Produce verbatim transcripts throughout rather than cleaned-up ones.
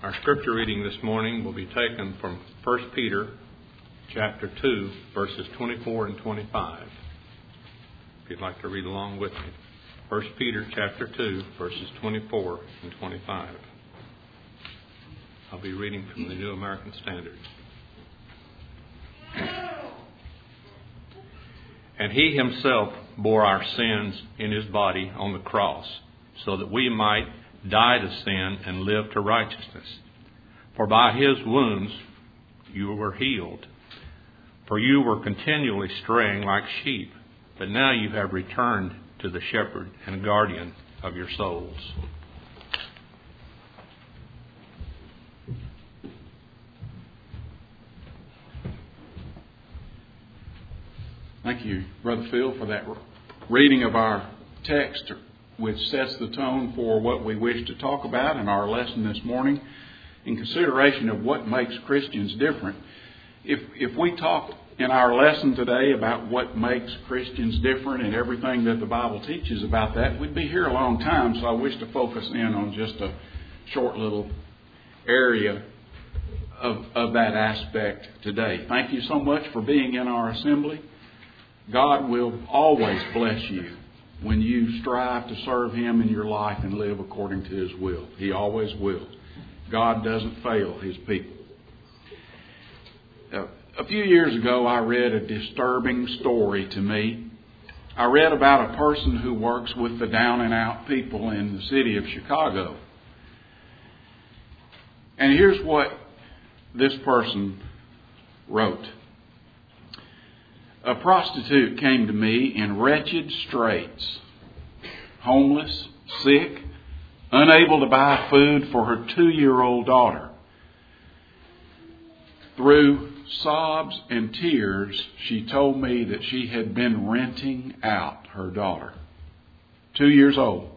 Our scripture reading this morning will be taken from First Peter chapter two, verses twenty-four and twenty-five. If you'd like to read along with me. First Peter chapter two, verses twenty-four and twenty-five. I'll be reading from the New American Standard. And he himself bore our sins in his body on the cross, so that we might die to sin and live to righteousness. For by his wounds you were healed. For you were continually straying like sheep, but now you have returned to the shepherd and guardian of your souls. Thank you, Brother Phil, for that reading of our text, which sets the tone for what we wish to talk about in our lesson this morning in consideration of what makes Christians different. If if we talk in our lesson today about what makes Christians different and everything that the Bible teaches about that, we'd be here a long time, so I wish to focus in on just a short little area of, of that aspect today. Thank you so much for being in our assembly. God will always bless you when you strive to serve Him in your life and live according to His will. He always will. God doesn't fail His people. Uh, a few years ago, I read a disturbing story to me. I read about a person who works with the down and out people in the city of Chicago. And here's what this person wrote. A prostitute came to me in wretched straits, homeless, sick, unable to buy food for her two-year-old daughter. Through sobs and tears, she told me that she had been renting out her daughter, two years old.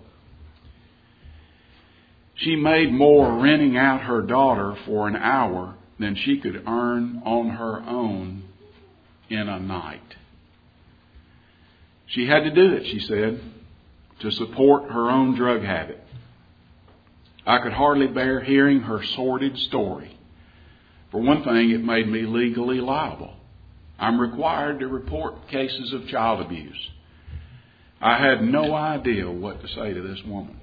She made more renting out her daughter for an hour than she could earn on her own in a night. She had to do it, she said, to support her own drug habit. I could hardly bear hearing her sordid story. For one thing, it made me legally liable. I'm required to report cases of child abuse. I had no idea what to say to this woman.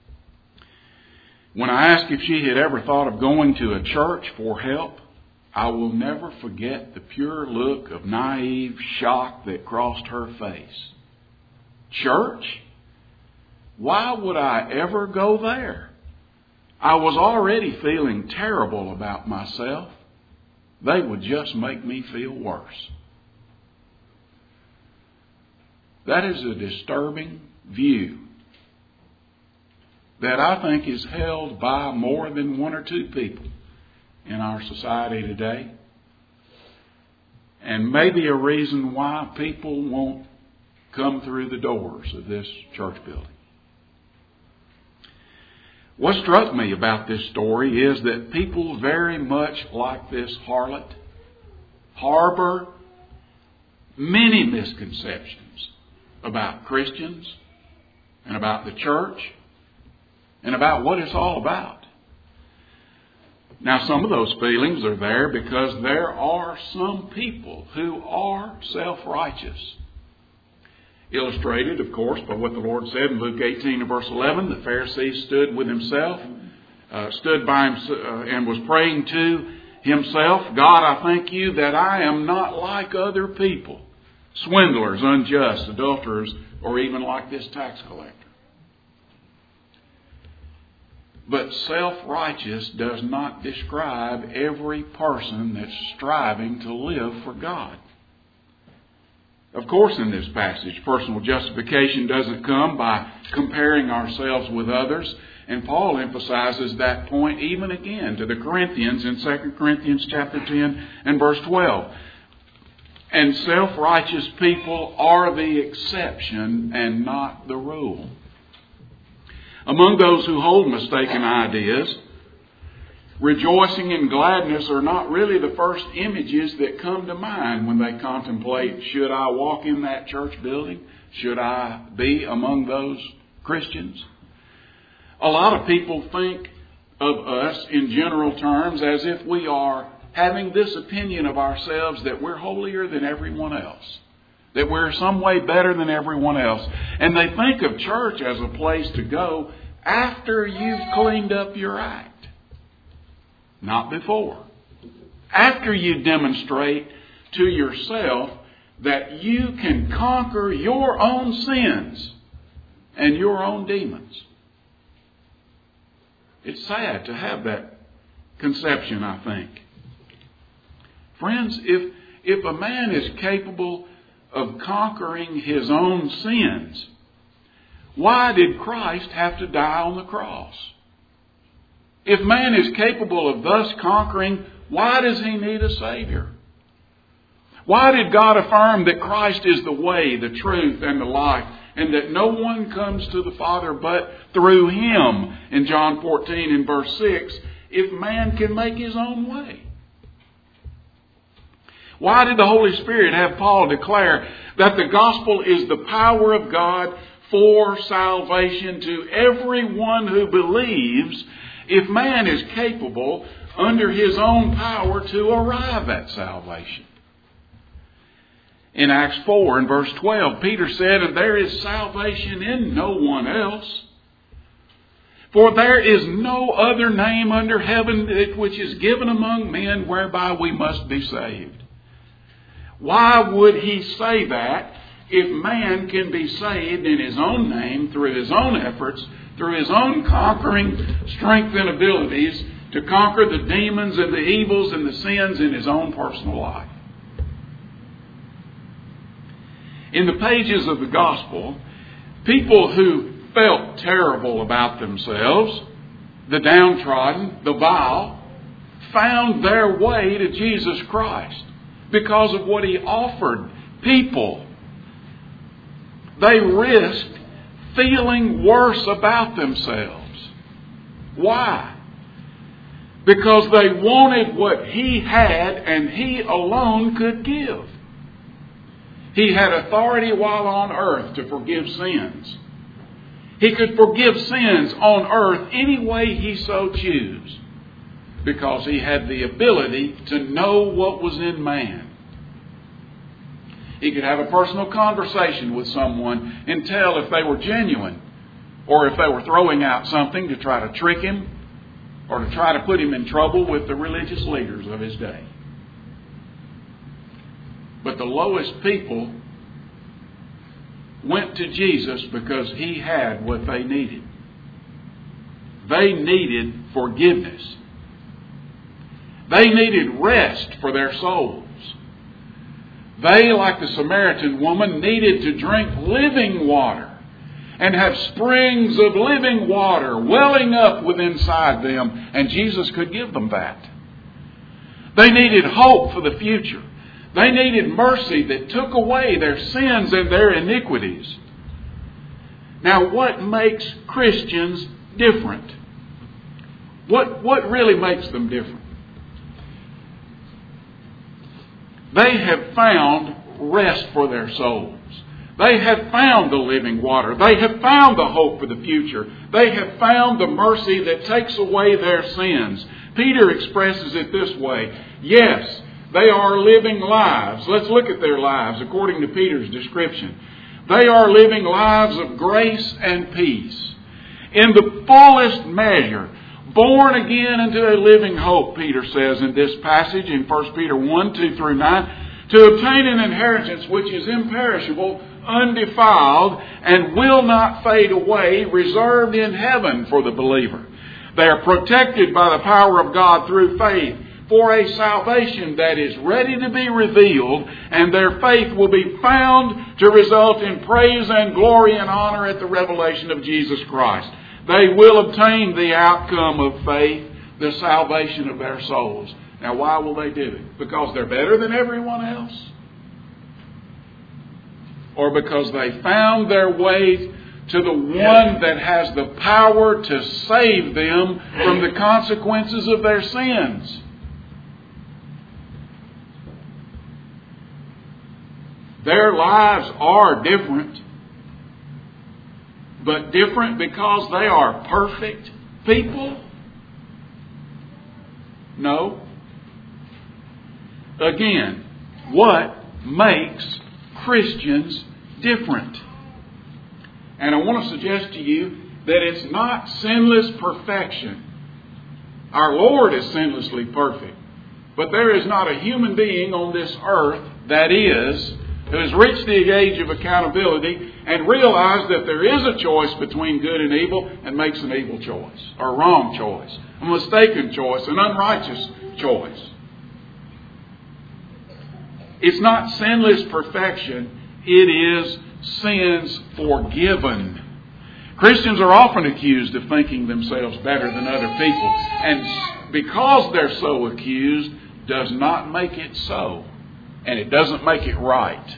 When I asked if she had ever thought of going to a church for help, I will never forget the pure look of naive shock that crossed her face. Church? Why would I ever go there? I was already feeling terrible about myself. They would just make me feel worse. That is a disturbing view that I think is held by more than one or two people in our society today, and maybe a reason why people won't come through the doors of this church building. What struck me about this story is that people very much like this harlot harbor many misconceptions about Christians and about the church and about what it's all about. Now, some of those feelings are there because there are some people who are self-righteous. Illustrated, of course, by what the Lord said in Luke eighteen and verse eleven. The Pharisee stood with himself, uh, stood by him uh, and was praying to himself, God, I thank you that I am not like other people, swindlers, unjust, adulterers, or even like this tax collector. But self-righteous does not describe every person that's striving to live for God. Of course, in this passage, personal justification doesn't come by comparing ourselves with others. And Paul emphasizes that point even again to the Corinthians in Second Corinthians chapter ten and verse twelve. And self-righteous people are the exception and not the rule. Among those who hold mistaken ideas, rejoicing and gladness are not really the first images that come to mind when they contemplate, should I walk in that church building? Should I be among those Christians? A lot of people think of us in general terms as if we are having this opinion of ourselves that we're holier than everyone else, that we're some way better than everyone else. And they think of church as a place to go after you've cleaned up your act, not before. After you demonstrate to yourself that you can conquer your own sins and your own demons. It's sad to have that conception, I think. Friends, if, if a man is capable of conquering his own sins, why did Christ have to die on the cross? If man is capable of thus conquering, why does he need a Savior? Why did God affirm that Christ is the way, the truth, and the life, and that no one comes to the Father but through Him in John fourteen and verse six, if man can make his own way? Why did the Holy Spirit have Paul declare that the gospel is the power of God for salvation to everyone who believes, if man is capable under his own power to arrive at salvation? In Acts four and verse twelve, Peter said, "And there is salvation in no one else. For there is no other name under heaven which is given among men whereby we must be saved." Why would he say that if man can be saved in his own name, through his own efforts, through his own conquering strength and abilities to conquer the demons and the evils and the sins in his own personal life? In the pages of the gospel, people who felt terrible about themselves, the downtrodden, the vile, found their way to Jesus Christ because of what He offered people. They risked feeling worse about themselves. Why? Because they wanted what He had and He alone could give. He had authority while on earth to forgive sins. He could forgive sins on earth any way He so chose, because He had the ability to know what was in man. He could have a personal conversation with someone and tell if they were genuine, or if they were throwing out something to try to trick him, or to try to put him in trouble with the religious leaders of his day. But the lowest people went to Jesus because He had what they needed. They needed forgiveness. They needed rest for their souls. They, like the Samaritan woman, needed to drink living water and have springs of living water welling up within inside them, and Jesus could give them that. They needed hope for the future. They needed mercy that took away their sins and their iniquities. Now, what makes Christians different? What, what really makes them different? They have found rest for their souls. They have found the living water. They have found the hope for the future. They have found the mercy that takes away their sins. Peter expresses it this way. Yes, they are living lives. Let's look at their lives according to Peter's description. They are living lives of grace and peace. In the fullest measure, born again into a living hope, Peter says in this passage in First Peter one, two through nine, to obtain an inheritance which is imperishable, undefiled, and will not fade away, reserved in heaven for the believer. They are protected by the power of God through faith for a salvation that is ready to be revealed, and their faith will be found to result in praise and glory and honor at the revelation of Jesus Christ. They will obtain the outcome of faith, the salvation of their souls. Now, why will they do it? Because they're better than everyone else? Or because they found their way to the one that has the power to save them from the consequences of their sins? Their lives are different, but different because they are perfect people? No. Again, what makes Christians different? And I want to suggest to you that it's not sinless perfection. Our Lord is sinlessly perfect. But there is not a human being on this earth that is, who has reached the age of accountability and realized that there is a choice between good and evil and makes an evil choice, or a wrong choice, a mistaken choice, an unrighteous choice. It's not sinless perfection. It is sins forgiven. Christians are often accused of thinking themselves better than other people. And because they're so accused, does not make it so. And it doesn't make it right.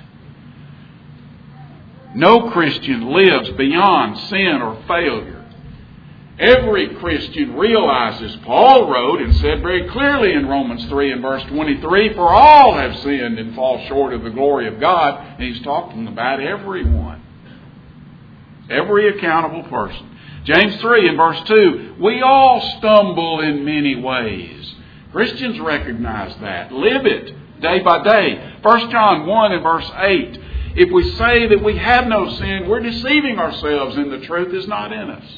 No Christian lives beyond sin or failure. Every Christian realizes, Paul wrote and said very clearly in Romans three and verse twenty-three, for all have sinned and fall short of the glory of God. And he's talking about everyone. Every accountable person. James three and verse two, we all stumble in many ways. Christians recognize that. Live it day by day. First John one and verse eight, if we say that we have no sin, we're deceiving ourselves and the truth is not in us.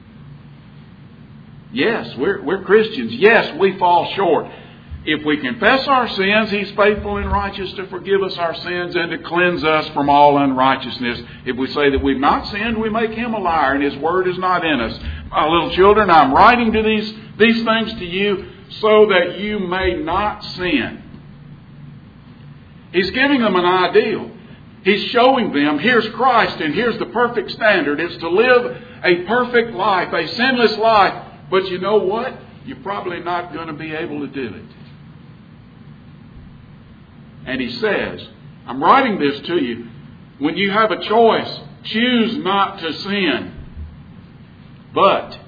Yes, we're, we're Christians. Yes, we fall short. If we confess our sins, He's faithful and righteous to forgive us our sins and to cleanse us from all unrighteousness. If we say that we've not sinned, we make Him a liar and His word is not in us. My little children, I'm writing to these, these things to you so that you may not sin. He's giving them an ideal. He's showing them, here's Christ and here's the perfect standard. It's to live a perfect life, a sinless life. But you know what? You're probably not going to be able to do it. And he says, I'm writing this to you. When you have a choice, choose not to sin. But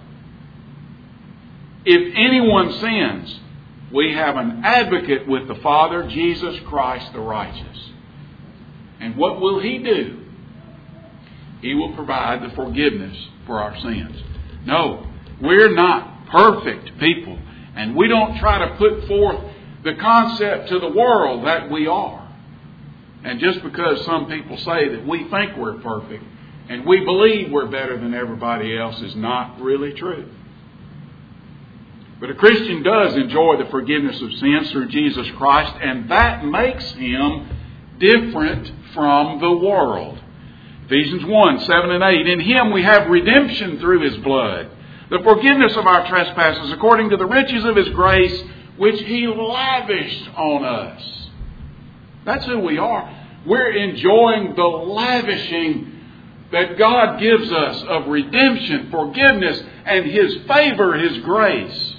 if anyone sins, we have an advocate with the Father, Jesus Christ the righteous. And what will He do? He will provide the forgiveness for our sins. No, we're not perfect people. And we don't try to put forth the concept to the world that we are. And just because some people say that we think we're perfect and we believe we're better than everybody else is not really true. But a Christian does enjoy the forgiveness of sins through Jesus Christ, and that makes him different from the world. Ephesians one, seven and eight. In Him we have redemption through His blood, the forgiveness of our trespasses according to the riches of His grace, which He lavished on us. That's who we are. We're enjoying the lavishing that God gives us of redemption, forgiveness, and His favor, His grace.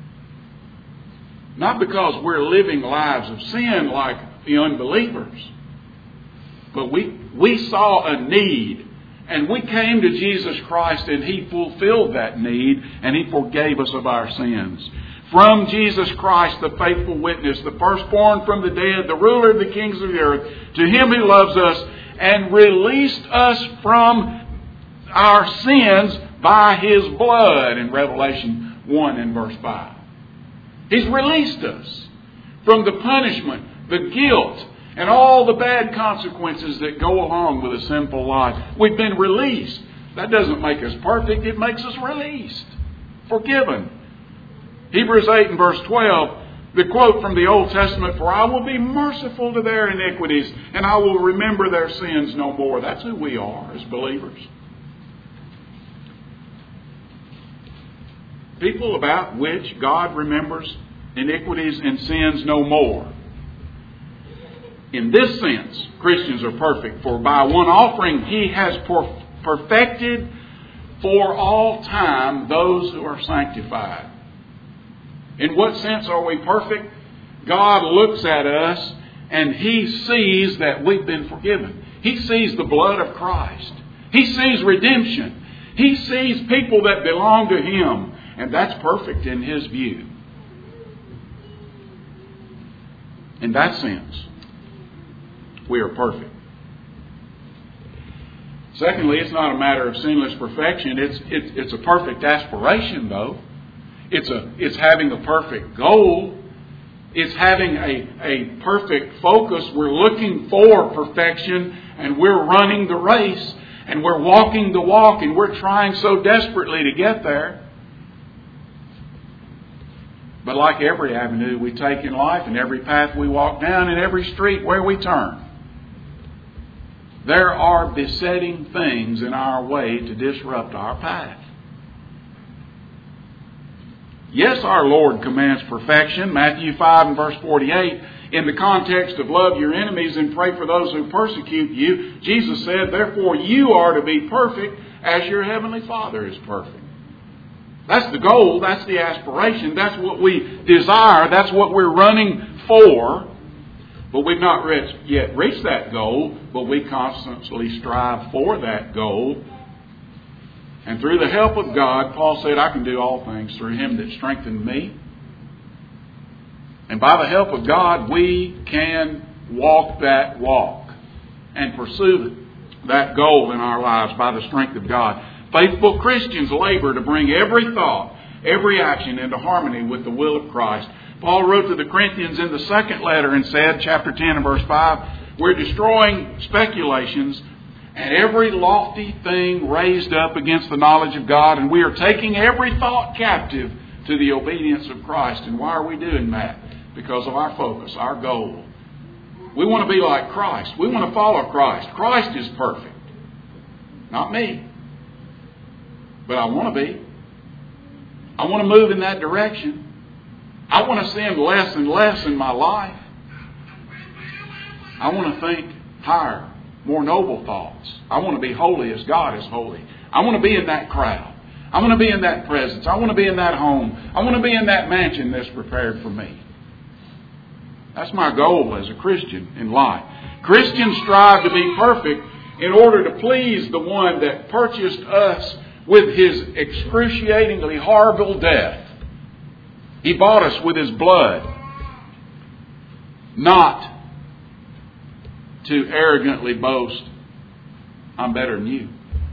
Not because we're living lives of sin like the unbelievers. But we, we saw a need. And we came to Jesus Christ and He fulfilled that need. And He forgave us of our sins. From Jesus Christ, the faithful witness, the firstborn from the dead, the ruler of the kings of the earth, to Him who loves us and released us from our sins by His blood, in Revelation one and verse five. He's released us from the punishment, the guilt, and all the bad consequences that go along with a sinful life. We've been released. That doesn't make us perfect. It makes us released, forgiven. Hebrews eight and verse twelve, the quote from the Old Testament, for I will be merciful to their iniquities, and I will remember their sins no more. That's who we are as believers. People about which God remembers iniquities and sins no more. In this sense, Christians are perfect, for by one offering He has perfected for all time those who are sanctified. In what sense are we perfect? God looks at us and He sees that we've been forgiven. He sees the blood of Christ. He sees redemption. He sees people that belong to Him. And that's perfect in His view. In that sense, we are perfect. Secondly, it's not a matter of sinless perfection. It's, it's, it's a perfect aspiration, though. It's a it's having a perfect goal. It's having a, a perfect focus. We're looking for perfection, and we're running the race, and we're walking the walk, and we're trying so desperately to get there. But like every avenue we take in life, and every path we walk down, and every street where we turn, there are besetting things in our way to disrupt our path. Yes, our Lord commands perfection. Matthew five and verse forty-eight, in the context of love your enemies and pray for those who persecute you, Jesus said, therefore you are to be perfect as your heavenly Father is perfect. That's the goal. That's the aspiration. That's what we desire. That's what we're running for. But we've not yet reached that goal, but we constantly strive for that goal. And through the help of God, Paul said, I can do all things through Him that strengthened me. And by the help of God, we can walk that walk and pursue that goal in our lives by the strength of God. Faithful Christians labor to bring every thought, every action into harmony with the will of Christ. Paul wrote to the Corinthians in the second letter and said, chapter ten and verse five, we're destroying speculations and every lofty thing raised up against the knowledge of God, and we are taking every thought captive to the obedience of Christ. And why are we doing that? Because of our focus, our goal. We want to be like Christ. We want to follow Christ. Christ is perfect. Not me. But I want to be. I want to move in that direction. I want to sin less and less in my life. I want to think higher, more noble thoughts. I want to be holy as God is holy. I want to be in that crowd. I want to be in that presence. I want to be in that home. I want to be in that mansion that's prepared for me. That's my goal as a Christian in life. Christians strive to be perfect in order to please the one that purchased us with His excruciatingly horrible death. He bought us with His blood. Not to arrogantly boast, I'm better than you.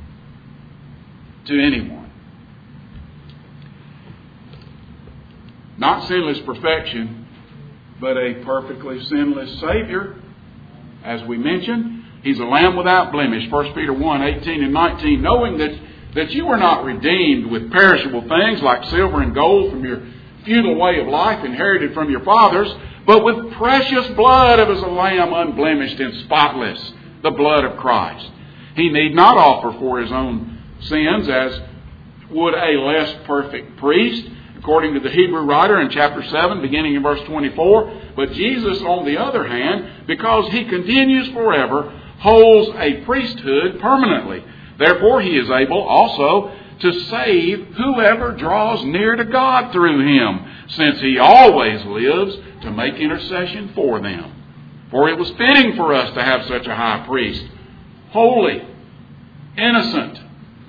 To anyone. Not sinless perfection, but a perfectly sinless Savior. As we mentioned, He's a lamb without blemish. First Peter one, eighteen and nineteen. Knowing that, that you were not redeemed with perishable things like silver and gold from your futile way of life inherited from your fathers, but with precious blood of as a lamb unblemished and spotless, the blood of Christ. He need not offer for His own sins as would a less perfect priest, according to the Hebrew writer in chapter seven, beginning in verse twenty-four. But Jesus, on the other hand, because He continues forever, holds a priesthood permanently. Therefore He is able also to save whoever draws near to God through Him, since He always lives to make intercession for them. For it was fitting for us to have such a high priest, holy, innocent,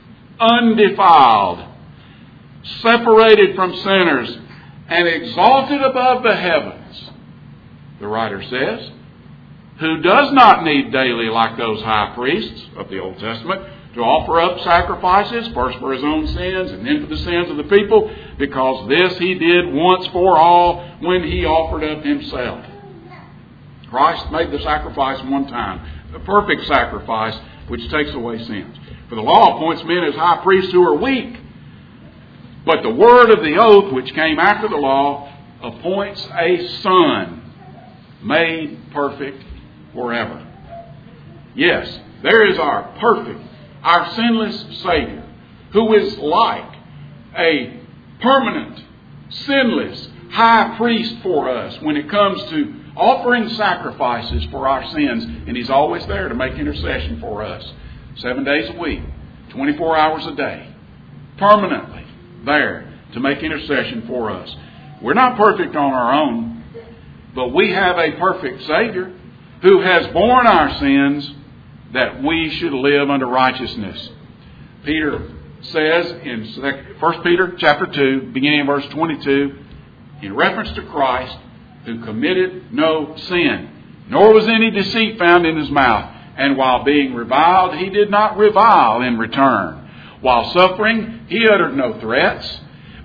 undefiled, separated from sinners, and exalted above the heavens, the writer says, who does not need daily, like those high priests of the Old Testament, to offer up sacrifices, first for His own sins and then for the sins of the people, because this He did once for all when He offered up Himself. Christ made the sacrifice one time, the perfect sacrifice which takes away sins. For the law appoints men as high priests who are weak, but the word of the oath which came after the law appoints a Son made perfect forever. Yes, there is our perfect, our sinless Savior, who is like a permanent, sinless high priest for us when it comes to offering sacrifices for our sins. And He's always there to make intercession for us. Seven days a week, twenty-four hours a day. Permanently there to make intercession for us. We're not perfect on our own, but we have a perfect Savior who has borne our sins that we should live unto righteousness. Peter says in First Peter chapter two, beginning in verse twenty-two, in reference to Christ, who committed no sin, nor was any deceit found in His mouth. And while being reviled, He did not revile in return. While suffering, He uttered no threats,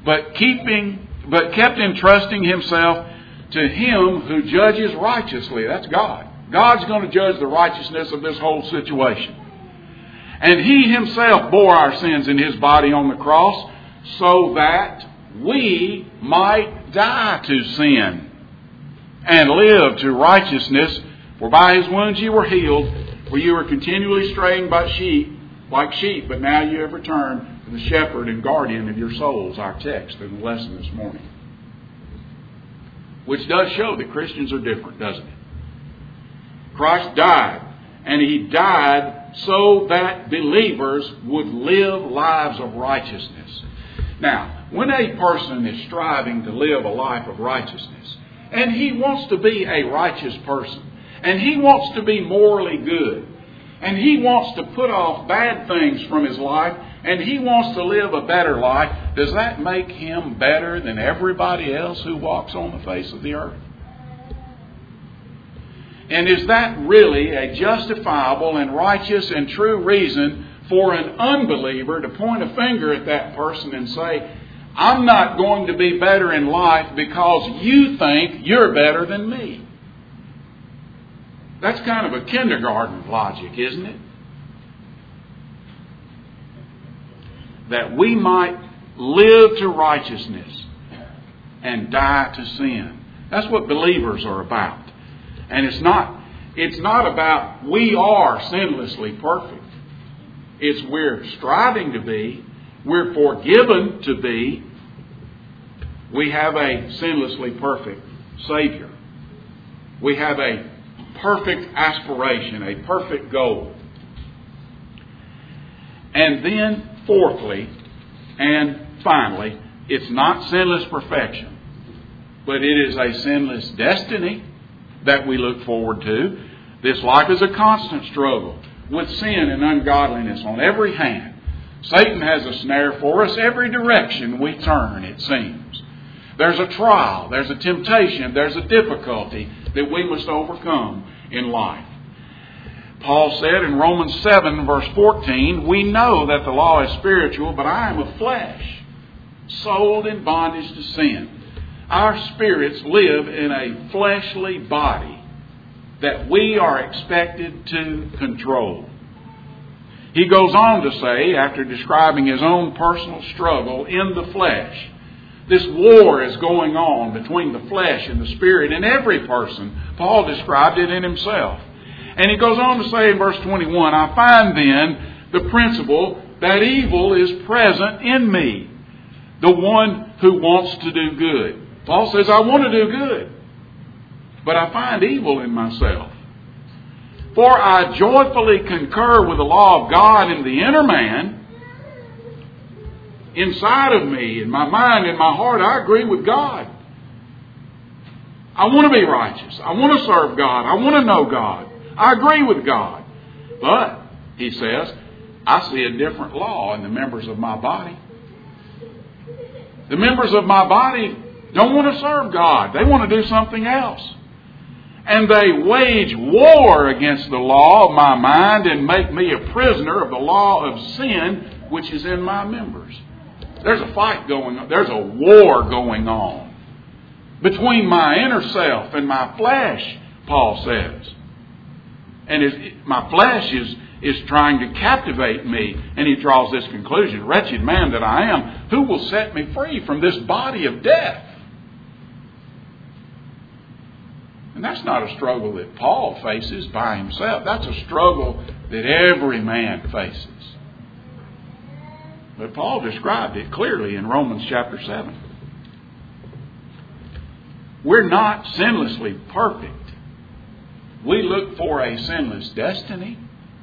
but keeping, but kept entrusting himself to him who judges righteously. That's God. God's going to judge the righteousness of this whole situation. And he himself bore our sins in his body on the cross so that we might die to sin and live to righteousness. For by his wounds you were healed, for you were continually straying by sheep, like sheep, but now you have returned to the shepherd and guardian of your souls, our text in the lesson this morning. Which does show that Christians are different, doesn't it? Christ died, and he died so that believers would live lives of righteousness. Now, when a person is striving to live a life of righteousness, and he wants to be a righteous person, and he wants to be morally good, and he wants to put off bad things from his life, and he wants to live a better life, does that make him better than everybody else who walks on the face of the earth? And is that really a justifiable and righteous and true reason for an unbeliever to point a finger at that person and say, I'm not going to be better in life because you think you're better than me? That's kind of a kindergarten logic, isn't it? That we might live to righteousness and die to sin. That's what believers are about. And it's not, it's not about we are sinlessly perfect. It's we're striving to be, we're forgiven to be. We have a sinlessly perfect Savior. We have a perfect aspiration, a perfect goal. And then, fourthly, and finally, it's not sinless perfection, but it is a sinless destiny that we look forward to. This life is a constant struggle with sin and ungodliness on every hand. Satan has a snare for us every direction we turn, it seems. There's a trial, there's a temptation, there's a difficulty that we must overcome in life. Paul said in Romans seven, verse fourteen, we know that the law is spiritual, but I am of flesh, sold in bondage to sin. Our spirits live in a fleshly body that we are expected to control. He goes on to say, after describing his own personal struggle in the flesh, this war is going on between the flesh and the spirit in every person. Paul described it in himself. And he goes on to say in verse twenty-one, I find then the principle that evil is present in me, the one who wants to do good. Paul says, I want to do good, but I find evil in myself. For I joyfully concur with the law of God in the inner man. Inside of me, in my mind, in my heart, I agree with God. I want to be righteous. I want to serve God. I want to know God. I agree with God. But, he says, I see a different law in the members of my body. The members of my body don't want to serve God. They want to do something else. And they wage war against the law of my mind and make me a prisoner of the law of sin which is in my members. There's a fight going on. There's a war going on between my inner self and my flesh, Paul says. And it, my flesh is, is trying to captivate me. And he draws this conclusion, wretched man that I am, who will set me free from this body of death? And that's not a struggle that Paul faces by himself. That's a struggle that every man faces. But Paul described it clearly in Romans chapter seven. We're not sinlessly perfect. We look for a sinless destiny.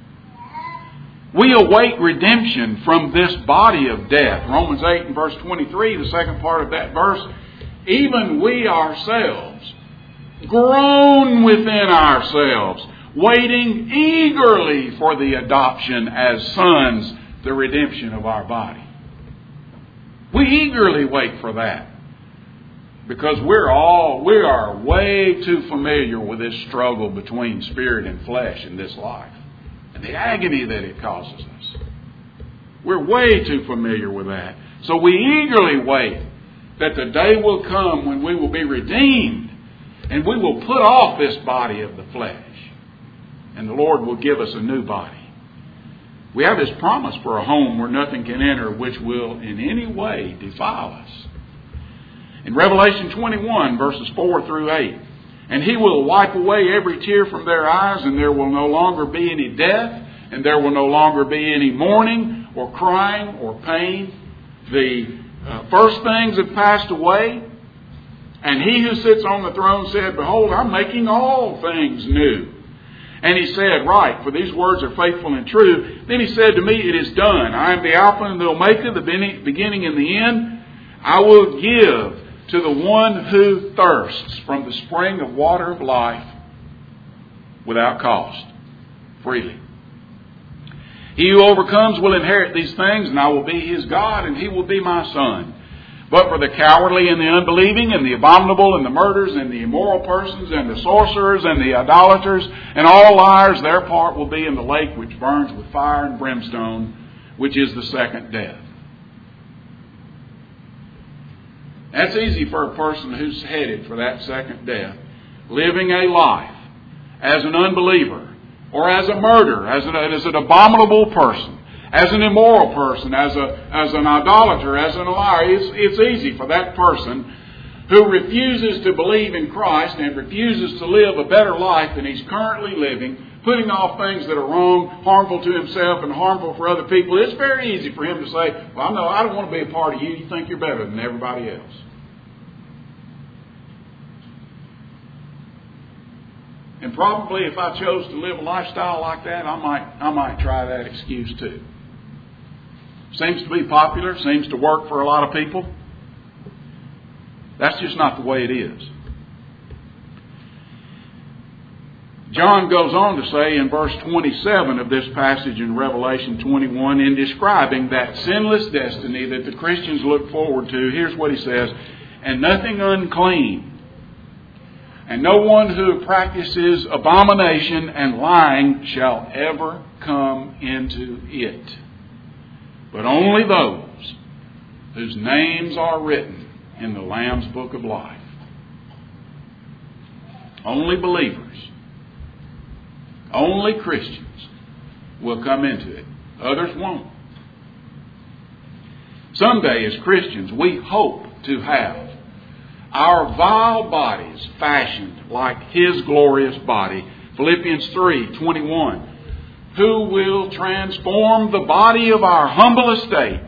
We await redemption from this body of death. Romans eight and verse twenty-three, the second part of that verse, even we ourselves groan within ourselves, waiting eagerly for the adoption as sons, the redemption of our body. We eagerly wait for that. Because we're all, we are way too familiar with this struggle between spirit and flesh in this life. And the agony that it causes us. We're way too familiar with that. So we eagerly wait that the day will come when we will be redeemed and we will put off this body of the flesh. And the Lord will give us a new body. We have His promise for a home where nothing can enter which will in any way defile us. In Revelation twenty-one, verses four through eight, and He will wipe away every tear from their eyes, and there will no longer be any death, and there will no longer be any mourning or crying or pain. The uh, first things have passed away. And He who sits on the throne said, Behold, I'm making all things new. And He said, Right, for these words are faithful and true. Then He said to me, It is done. I am the Alpha and the Omega, the beginning and the end. I will give to the one who thirsts from the spring of water of life without cost, freely. He who overcomes will inherit these things, and I will be his God, and he will be my son. But for the cowardly and the unbelieving and the abominable and the murderers and the immoral persons and the sorcerers and the idolaters and all liars, their part will be in the lake which burns with fire and brimstone, which is the second death. That's easy for a person who's headed for that second death, living a life as an unbeliever or as a murderer, as an, as an abominable person, as an immoral person, as a as an idolater, as an liar. It's, it's easy for that person who refuses to believe in Christ and refuses to live a better life than he's currently living, putting off things that are wrong, harmful to himself and harmful for other people. It's very easy for him to say, well, no, I don't want to be a part of you. You think you're better than everybody else. And probably if I chose to live a lifestyle like that, I might I might try that excuse too. Seems to be popular, seems to work for a lot of people. That's just not the way it is. John goes on to say in verse twenty-seven of this passage in Revelation twenty-one, in describing that sinless destiny that the Christians look forward to, here's what he says, and nothing unclean, and no one who practices abomination and lying shall ever come into it, but only those whose names are written in the Lamb's Book of Life. Only believers, only Christians will come into it. Others won't. Someday as Christians, we hope to have our vile bodies fashioned like His glorious body. Philippians three twenty-one. Who will transform the body of our humble estate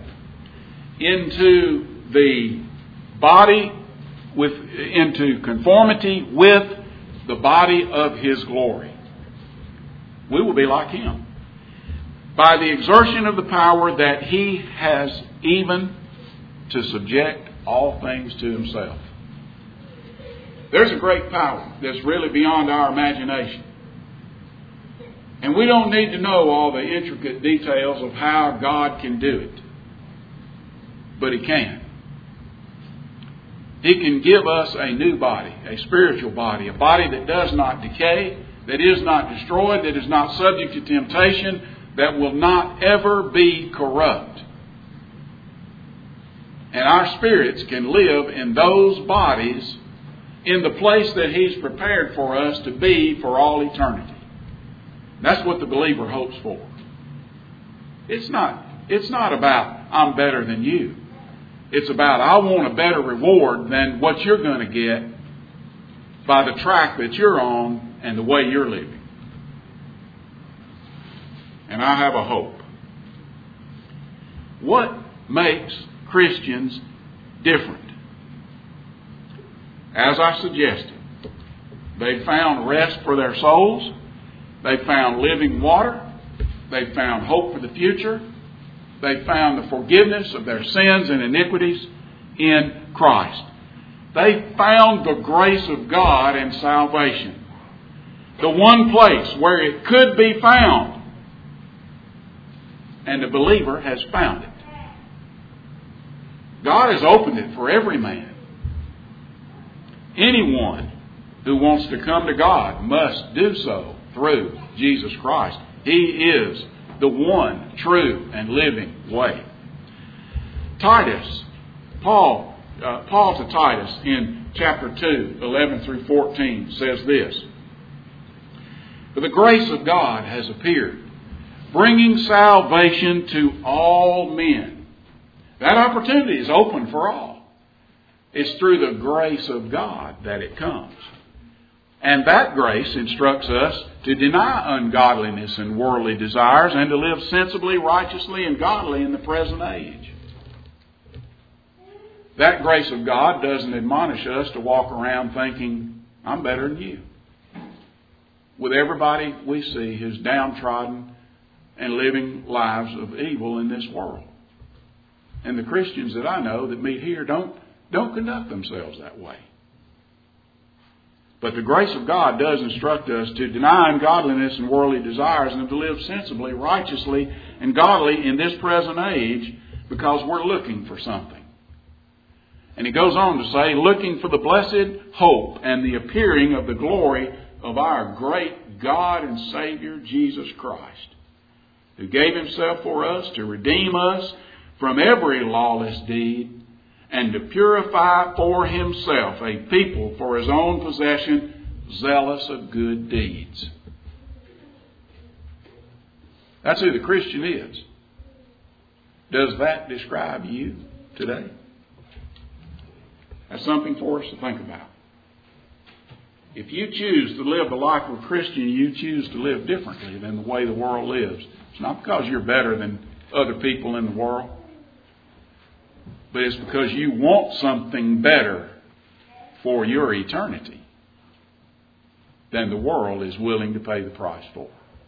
into the body with into conformity with the body of His glory. We will be like Him by the exertion of the power that He has, even to subject all things to Himself. There's a great power that's really beyond our imagination. And we don't need to know all the intricate details of how God can do it. But He can. He can give us a new body, a spiritual body, a body that does not decay, that is not destroyed, that is not subject to temptation, that will not ever be corrupt. And our spirits can live in those bodies in the place that He's prepared for us to be for all eternity. That's what the believer hopes for. It's not, it's not about, I'm better than you. It's about, I want a better reward than what you're going to get by the track that you're on and the way you're living. And I have a hope. What makes Christians different? As I suggested, they found rest for their souls. They found living water. They found hope for the future. They found the forgiveness of their sins and iniquities in Christ. They found the grace of God and salvation. The one place where it could be found. And the believer has found it. God has opened it for every man. Anyone who wants to come to God must do so through Jesus Christ. He is the one true and living way. Titus, Paul uh, Paul to Titus in chapter two, eleven through fourteen says this. For the grace of God has appeared, bringing salvation to all men. That opportunity is open for all. It's through the grace of God that it comes. And that grace instructs us to deny ungodliness and worldly desires and to live sensibly, righteously, and godly in the present age. That grace of God doesn't admonish us to walk around thinking, I'm better than you. With everybody we see who's downtrodden and living lives of evil in this world. And the Christians that I know that meet here don't, don't conduct themselves that way. But the grace of God does instruct us to deny ungodliness and worldly desires and to live sensibly, righteously, and godly in this present age because we're looking for something. And he goes on to say, looking for the blessed hope and the appearing of the glory of our great God and Savior, Jesus Christ, who gave himself for us to redeem us from every lawless deed and to purify for himself a people for his own possession, zealous of good deeds. That's who the Christian is. Does that describe you today? That's something for us to think about. If you choose to live the life of a Christian, you choose to live differently than the way the world lives. It's not because you're better than other people in the world, but it's because you want something better for your eternity than the world is willing to pay the price for.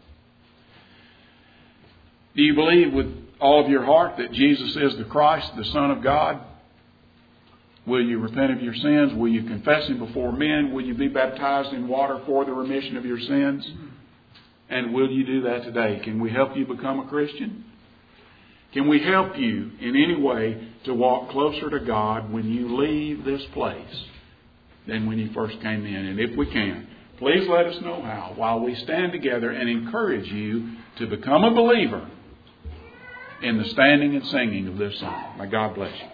Do you believe with all of your heart that Jesus is the Christ, the Son of God? Will you repent of your sins? Will you confess him before men? Will you be baptized in water for the remission of your sins? And will you do that today? Can we help you become a Christian? Can we help you in any way to walk closer to God when you leave this place than when you first came in? And if we can, please let us know how while we stand together and encourage you to become a believer in the standing and singing of this song. May God bless you.